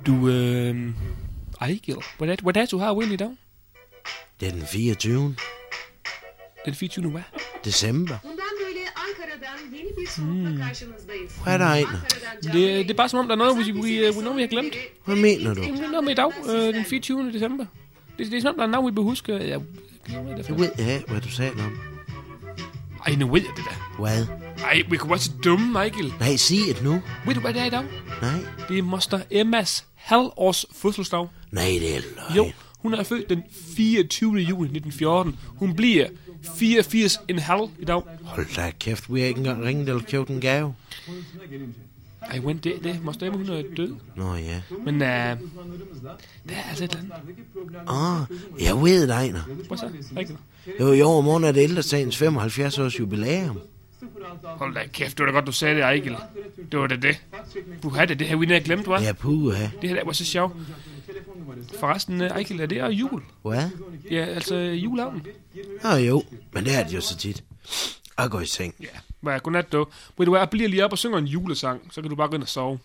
Du, Ejgil, hvad dato har vi egentlig i dag? Det er den 24. Den 24. hvad? December. Bundan böyle Ankara'dan yeni bir soğukla karşınızdayız. Hvad er der, Ejner? Det er bare som om, der er noget, vi har glemt. Hvad mener du? Det er noget med i dag, den 24. december. Det er som om, der er noget, vi bør huske. Jeg ved jeg, hvad du sagde om. Ej, nu ved jeg det da. Hvad? Ej, vi kunne være så dumme, Michael. Nej, sig det nu. Ved du, hvad det er i dag? Nej. Det er moster Emmas halvårs fødselsdag. Nej, det er løgn. Jo, hun er født den 24. juli 1914. Hun bliver 84,5 i dag. Hold da kæft, vi har ikke engang ringet eller købt en gave. Ej, when det moster Emma, hun er død. Nå ja. Men der er altså et eller andet. Jeg ved det, Ejner. Hvad så? Rigtig. Jo, i overmorgen er det ældresagens 75 års jubilæum. Hold da kæft, det var da godt, du sagde det, Ejgil. Det var det. Du havde det her, vi nær glemt, hva'? Ja, puha. Det her der var så sjovt. Forresten, Ejgil, er det er jul? Hvad? Ja, altså juleaften. Jo, men det er det jo så tit. Jeg går i seng. Ja, hvad, godnat dog. Ved du hvad, jeg bliver lige op og synger en julesang, så kan du bare gå ind og sove.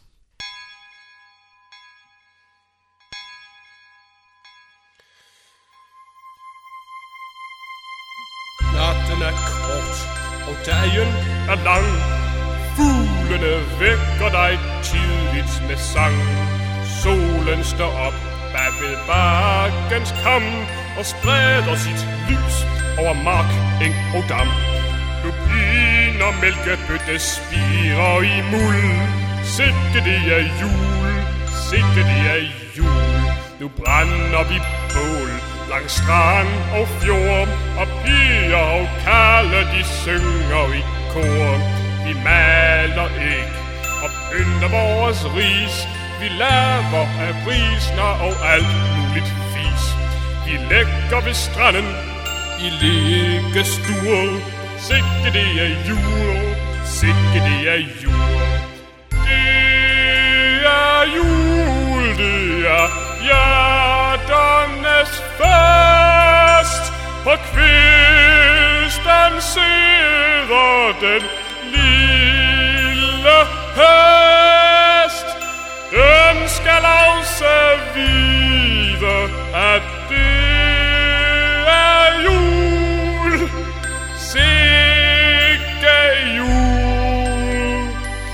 Natten er kort, og dagen er lang. Fuglene vækker dig tidligt med sang. Solen står op bag ved bakkens kam og spreder sit lys over mark, eng og dam. Lupiner, mælkebøtte spirer i muld. Sikke det er jul, sikke det er jul. Nu brænder vi bål langs strand og fjord, og piger og kalde, de synger i kor. Vi maler æg og pynter vores ris. Vi laver af brisner og alt muligt fis. Vi lægger ved stranden i liggestuer. Sikke det er jul, sikke det er jul. Det er jul, det er hjerternes fest. På kvisten sidder den lille hest. Den skal også vide, at det er jul. Sikke jul,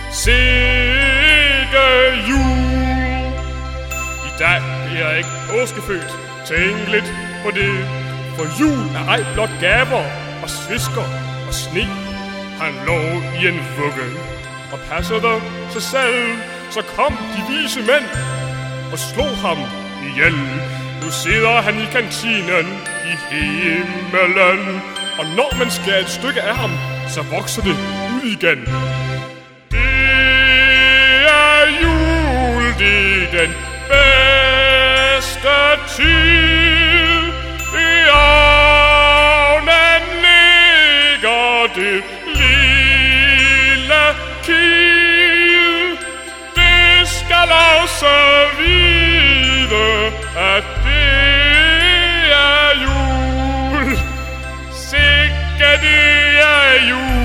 sikke jul. I dag er jeg ikke påskefødt. Tænk lidt på det. For jul er ej blot gaver og svisker og sne. Han lå i en vugge og passede sig selv. Så kom de vise mænd og slog ham ihjel. Nu sidder han i kantinen i himmelen, og når man skærer et stykke af ham, så vokser det ud igen. Det er jul, det er den bedste tid. I ovnen ligger det lille kil. Det skal også vide, at det er jul. Sikke det er jul.